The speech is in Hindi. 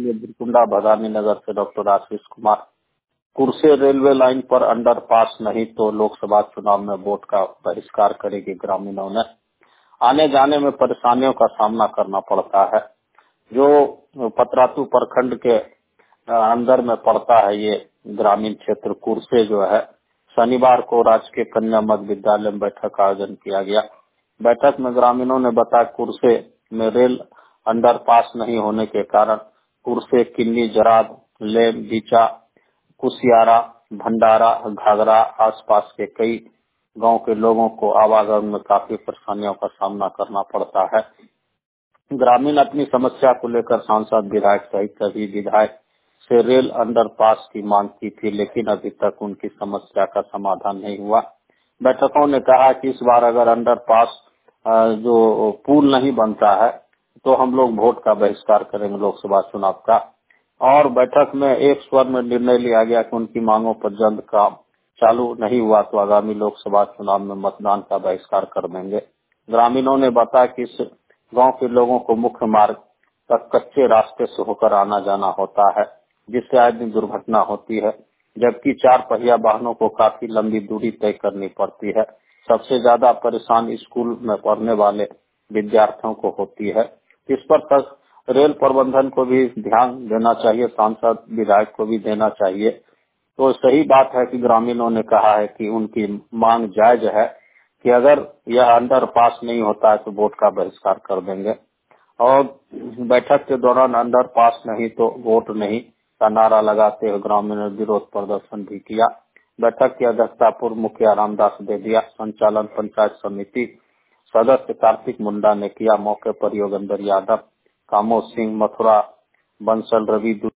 लिए बिरकुंडा भदानी नगर से डॉक्टर आशीष कुमार। कुर्से रेलवे लाइन पर अंडरपास नहीं तो लोकसभा चुनाव में वोट का बहिष्कार करेगी ग्रामीणों ने। आने जाने में परेशानियों का सामना करना पड़ता है। जो पतरातू प्रखंड के अंदर में पड़ता है ये ग्रामीण क्षेत्र कुर्से जो है, शनिवार को राजकीय कन्या मध्य विद्यालय में बैठक का आयोजन किया गया। बैठक में ग्रामीणों ने बताया कुर्से में रेल अंडरपास नहीं होने के कारण कुर्से, किन्नी, जराद, लेम, बीचा, कुसियारा, भंडारा, घाघरा आसपास के कई गांव के लोगों को आवागमन में काफी परेशानियों का सामना करना पड़ता है। ग्रामीण अपनी समस्या को लेकर सांसद, विधायक सहित सभी विधायक से रेल अंडरपास की मांग की थी, लेकिन अभी तक उनकी समस्या का समाधान नहीं हुआ। बैठकों ने कहा कि इस बार अगर अंडरपास जो पुल नहीं बनता है तो हम लोग वोट का बहिष्कार करेंगे लोकसभा चुनाव का। और बैठक में एक स्वर में निर्णय लिया गया कि उनकी मांगों पर जल्द काम चालू नहीं हुआ तो आगामी लोकसभा चुनाव में मतदान का बहिष्कार कर देंगे। ग्रामीणों ने बताया कि इस गांव के लोगों को मुख्य मार्ग तक कच्चे रास्ते से होकर आना जाना होता है, जिससे आए दिन दुर्घटना होती है, जबकि 4 पहिया वाहनों को काफी लंबी दूरी तय करनी पड़ती है। सबसे ज्यादा परेशान स्कूल में पढ़ने वाले विद्यार्थियों को होती है। इस पर तक रेल प्रबंधन को भी ध्यान देना चाहिए, सांसद विधायक को भी देना चाहिए। तो सही बात है कि ग्रामीणों ने कहा है कि उनकी मांग जायज है कि अगर यह अंडरपास नहीं होता है तो वोट का बहिष्कार कर देंगे। और बैठक के दौरान अंडरपास नहीं तो वोट नहीं का नारा लगाते हुए ग्रामीणों ने विरोध प्रदर्शन भी किया। बैठक की अध्यक्षता पूर्व मुखिया रामदास देदिया, संचालन पंचायत समिति सदस्य कार्तिक मुंडा ने किया। मौके पर योगेंद्र यादव, कामोद सिंह, मथुरा, बंसल, रवि